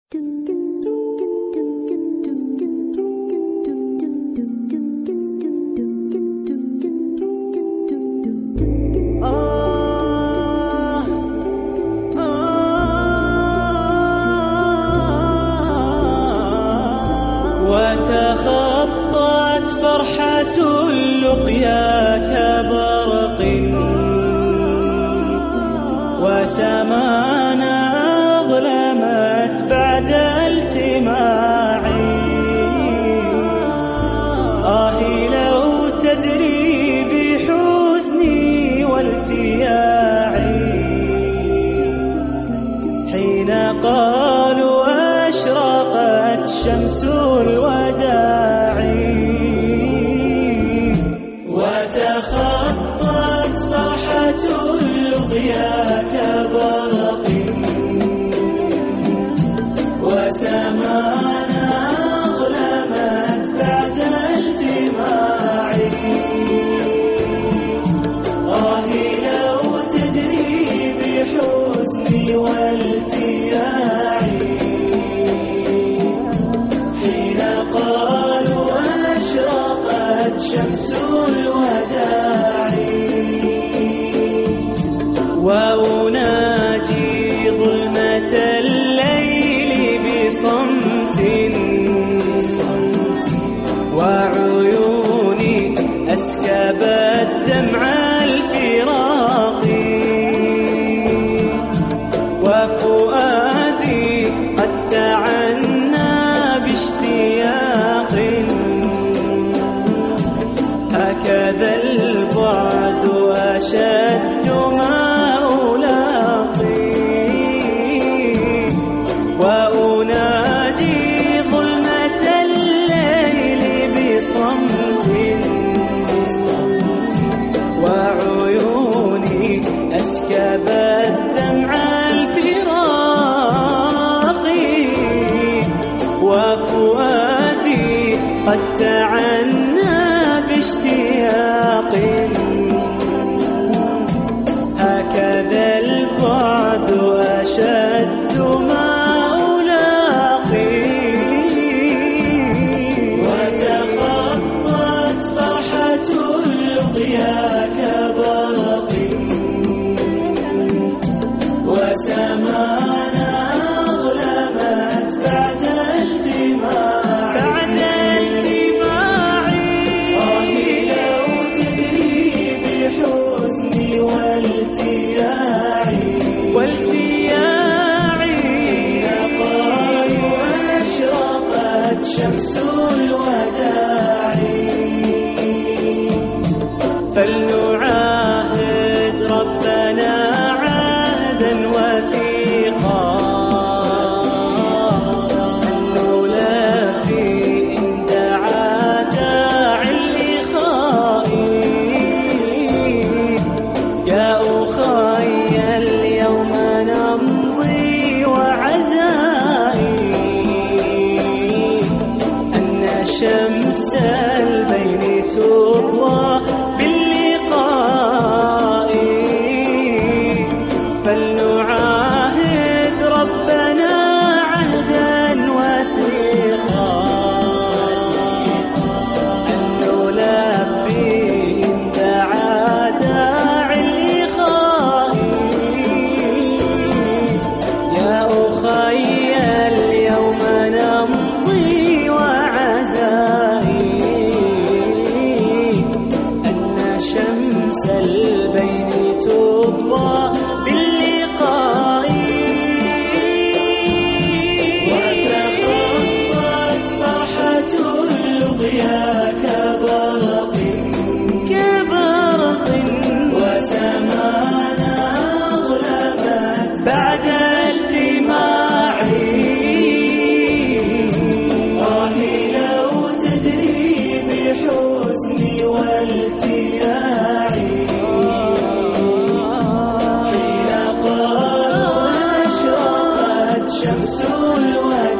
وتخطت فرحة اللقيا كبرق وسمانا أظلمت بعد التماعي. آهي لو تدري بحزني والتياعي حين قالوا أشرقت شمس الوداع. وتخطت فرحة اللقيا كبرق وسمانا أظلمت بعد التماعي. آهي لو تدري بحزني والتياعي حين قالوا أشرقت شمس الوداع. وأناجي ظلمة الليل بصمت وعيوني أسكبت دمع الفراق. وفؤادي قد تعنى باشتياق. هكذا البعد أشد ما ألاقي. وأناجي ظلمة الليل بصمت وعيوني أسكبت دمع الفراق. وفؤادي قد تعنى باشتياق. هكذا البعد أشد ما ألاقي. وتخطت فرحة اللقيا كبرق وسمانا أظلمت بعد التماع. آهي لو تدري بحزني والتياعي حين قالوا أشرقت شمس الوداع. فلنعاهد ربنا عهدا وثيقا أن نلبي إن دعا داع الإخاء. يا أخي اليوم نمضي وعزائي أن شمس البين تضوى باللقاء. فلنعاهد ربنا عهدا وثيقا أن نلبي إن دعا داع الإخاء. يا أخي اليوم نمضي وعزائي أن شمس البين تضوى باللقاء. وتخطت فرحة اللقيا كبرق وسمانا أظلمت بعد التماع. آهي لو تدري بحزني والتياع حين قالوا أشرقت شمس الوداع.